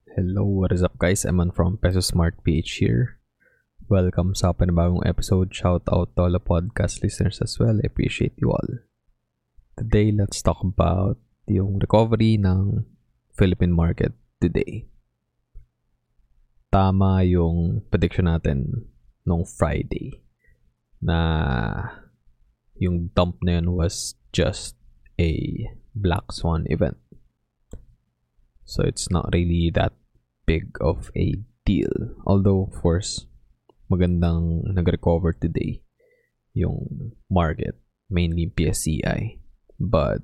Hello, what is up guys? Eman from Peso Smart PH here. Welcome sa panibagong episode. Shout out to all the podcast listeners as well. I appreciate you all. Today, let's talk about yung recovery ng Philippine market today. Tama yung prediction natin nung Friday na yung dump na yun was just a black swan event. So it's not really that big of a deal. Although, of course, magandang nag-recover today yung market, mainly PSCI. But,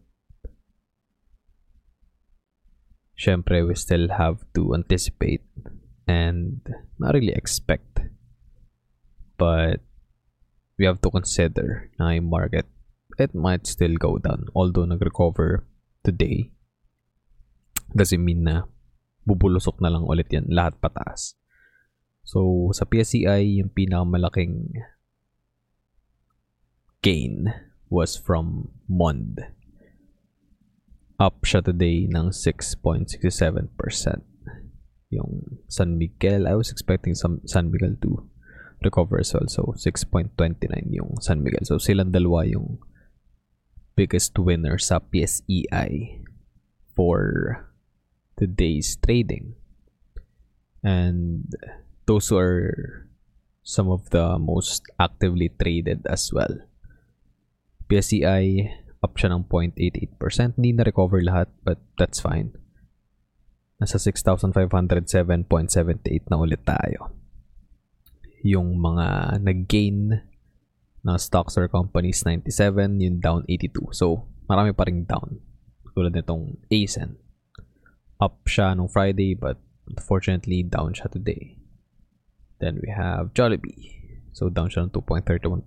syempre, we still have to anticipate and not really expect. But, we have to consider na yung market, it might still go down. Although, nag-recover today, doesn't mean na bubulusok na lang ulit yan lahat pataas. So, sa PSCI, yung pinakamalaking gain was from MOND. Up siya today ng 6.67%. Yung San Miguel, I was expecting San Miguel to recover as well. So, 6.29 yung San Miguel. So, silang dalawa yung biggest winner sa PSEI for today's trading, and those are some of the most actively traded as well. PSCI up siya ng 0.88%, hindi na recover lahat but that's fine. Nasa 6,507.78 na ulit tayo. Yung mga nag-gain na stocks or companies 97, yung down 82. So marami pa ring down, tulad nitong ASEN. Up siya nung Friday but unfortunately down siya today. Then we have Jollibee. So down siya ng 2.31%.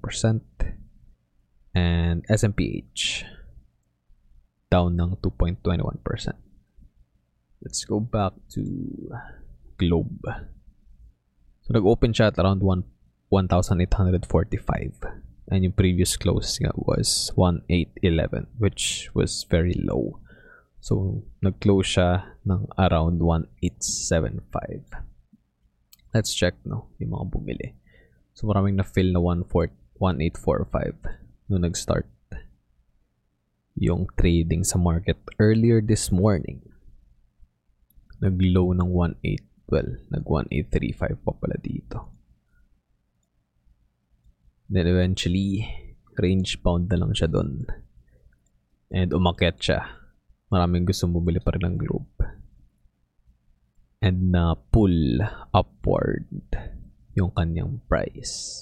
And SMPH down ng 2.21%. Let's go back to Globe. So nag-open siya at around 1,845. And yung previous close nga was 1,811, which was very low. So, nag-close siya ng around 1,875. Let's check, no, yung mga bumili. So, maraming na-fill na 1,845 nung nag-start yung trading sa market earlier this morning. Nag-low ng 1,812. Nag-1,835 pa pala dito. Then, eventually, range bound na lang siya dun. And umakyat siya. Maraming gusto bumili pa rin ng Globe. And pull upward yung kanyang price.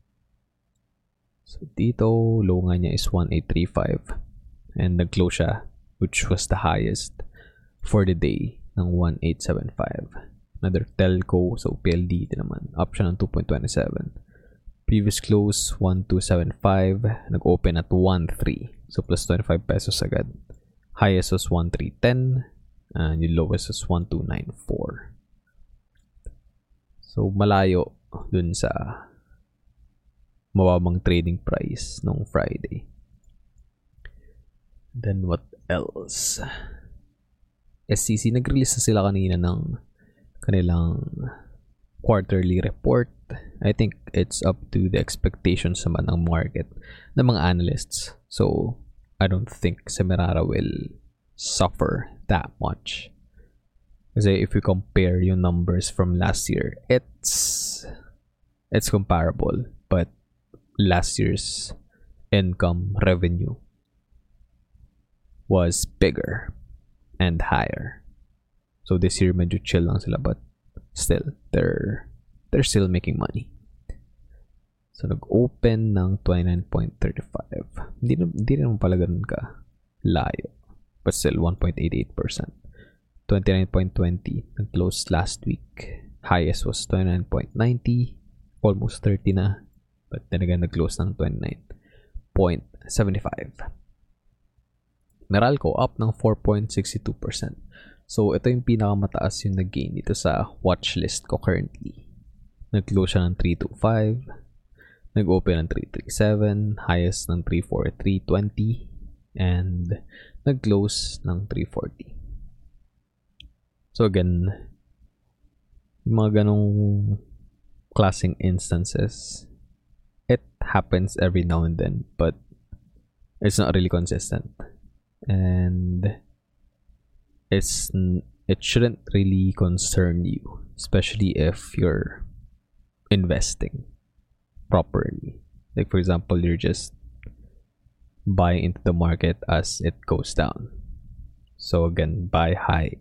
So dito, low nga niya is 1,835. And nag-close siya, which was the highest for the day, ng 1,875. Another telco, so PLDT naman. Up siya ng 2.27. Previous close, 1,275. Nag-open at 1,3. So plus 25 pesos agad. Highest was 1,310 and yung lowest was 1,294. So malayo dun sa mababang trading price nung Friday. Then what else? SCC, nag-release na sila kanina ng kanilang quarterly report. I think it's up to the expectations naman ng market ng mga analysts. So I don't think Semirara will suffer that much. Kasi if we compare yung numbers from last year, it's comparable. But last year's income revenue was bigger and higher. So this year medyo chill lang sila, but still they're still making money. So, nag-open ng 29.35. Hindi naman pala ganun ka layo. But still, 1.88%. 29.20. Nag-close last week. Highest was 29.90. Almost 30 na. But then again, nag-close ng 29.75. Meralco, up ng 4.62%. So, ito yung pinakamataas yung nag-gain dito sa watchlist ko currently. Nag-close siya ng 325. Nag-open ng 337, highest ng 343.20, and nag-close ng 340. So again, Yung mga ganong klaseng instances, it happens every now and then, but it's not really consistent. And it shouldn't really concern you, especially if you're investing properly. Like for example, you're just buying into the market as it goes down. So again, buy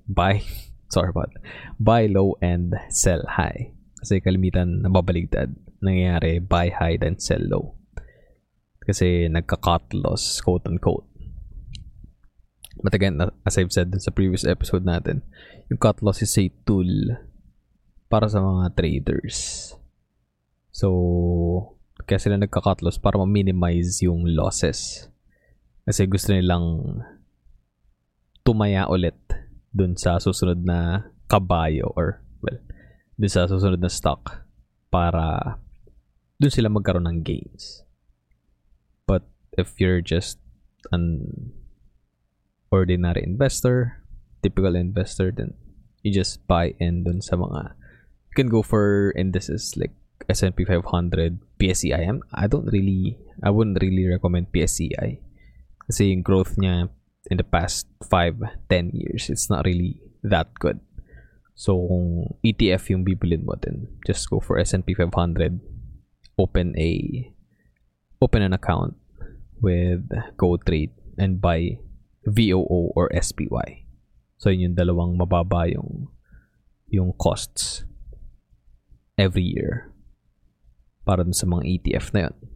low and sell high. Kasi kalimitan nababaligtad. Nangyayari, buy high then sell low. Kasi nagka-cut loss, quote unquote. But again, as I've said sa previous episode natin, yung cut loss is a tool para sa mga traders. So, kaya sila nagka-cut loss para ma-minimize yung losses. Kasi gusto nilang tumaya ulit dun sa susunod na kabayo or, well, dun sa susunod na stock para dun sila magkaroon ng gains. But if you're just an ordinary investor, typical investor, then you just buy in dun sa mga, you can go for indices like S&P 500, PSEI. I wouldn't really recommend PSEI kasi yung growth niya in the past 5-10 years, it's not really that good. So kung ETF yung bibilin mo, then just go for S&P 500, open an account with GoTrade and buy VOO or SPY. So yun yung dalawang mababa yung costs every year para dun sa mga ETF na yun.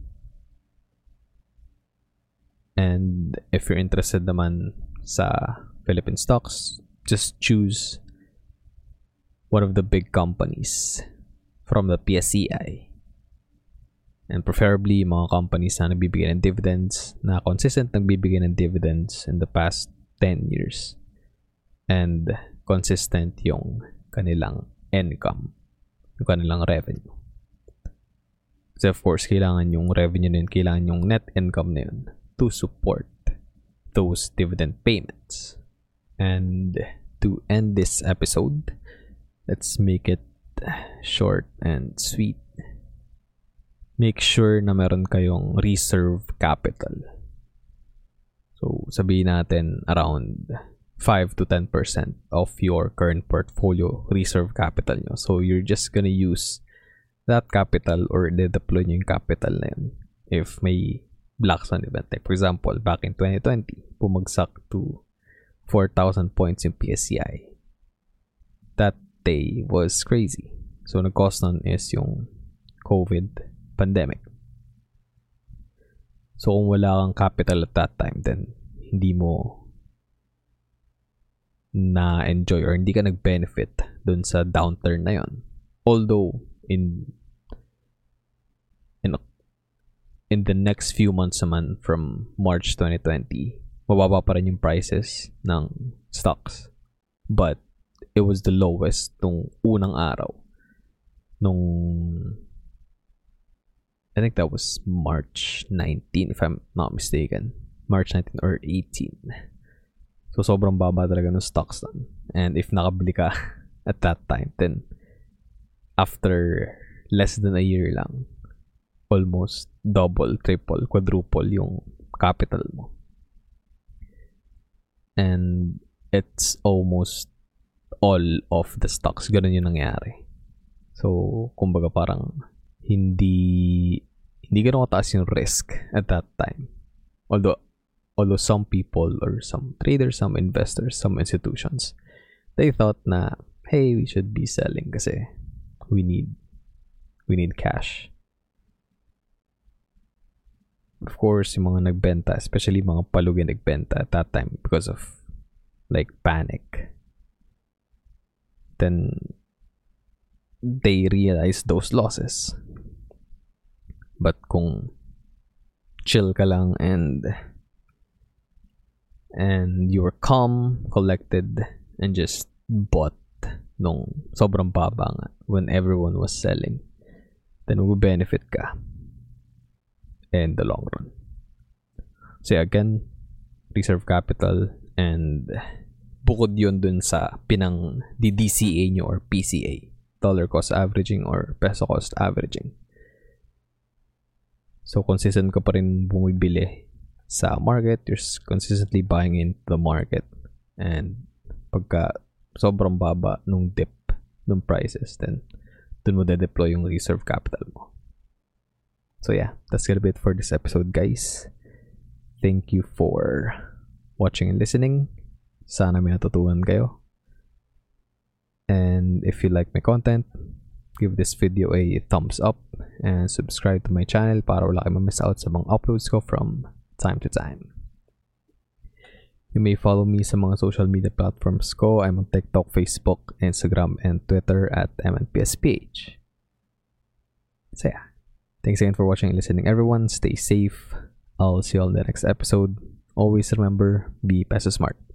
And if you're interested naman sa Philippine stocks, just choose one of the big companies from the PSEI. And preferably mga companies na nagbibigay ng dividends, na consistent nagbibigay ng dividends in the past 10 years. And consistent yung kanilang income, yung kanilang revenue. Kasi of course, kailangan yung revenue na yun, kailangan yung net income na yun to support those dividend payments. And to end this episode, let's make it short and sweet. Make sure na meron kayong reserve capital. So, sabihin natin around 5 to 10% of your current portfolio reserve capital nyo. So, you're just gonna use that capital or de-deploy nyo yung capital na yun if may black swan event. Like for example, back in 2020, bumagsak to 4,000 points in PSCI. That day was crazy. So, nag-cause nun is yung COVID pandemic. So, kung wala kang capital at that time, then hindi mo na-enjoy or hindi ka nag-benefit dun sa downturn na yon. Although, in the next few months naman from March 2020, mababa pa rin yung prices ng stocks. But it was the lowest nung unang araw. I think that was March 19, if I'm not mistaken. March 19 or 18. So, sobrang baba talaga ng stocks nun. And if nakabili ka at that time, then after less than a year lang, almost double, triple, quadruple yung capital mo. And it's almost all of the stocks. Ganun yung nangyari. So, kumbaga parang hindi ganun kataas yung risk at that time. Although some people or some traders, some investors, some institutions, they thought na, hey, we should be selling kasi we need cash. Of course, yung mga nagbenta, especially mga palugi nagbenta at that time because of like panic. Then they realized those losses. But kung chill ka lang and you were calm, collected, and just bought nung sobrang baba nga when everyone was selling, then mag-benefit ka in the long run. So again, reserve capital, and bukod yun dun sa pinang DCA nyo or PCA. dollar cost averaging or peso cost averaging. So, consistent ka pa rin bumibili sa market. You're consistently buying into the market. And pagka sobrang baba nung dip nung prices, then dun mo de-deploy yung reserve capital mo. So yeah, that's gonna be it for this episode, guys. Thank you for watching and listening. Sana may natutunan kayo. And if you like my content, give this video a thumbs up and subscribe to my channel para wala kayo ma-miss out sa mga uploads ko from time to time. You may follow me sa mga social media platforms ko. I'm on TikTok, Facebook, Instagram, and Twitter at MNPSPH. So yeah, thanks again for watching and listening, everyone. Stay safe. I'll see you all in the next episode. Always remember, be peso smart.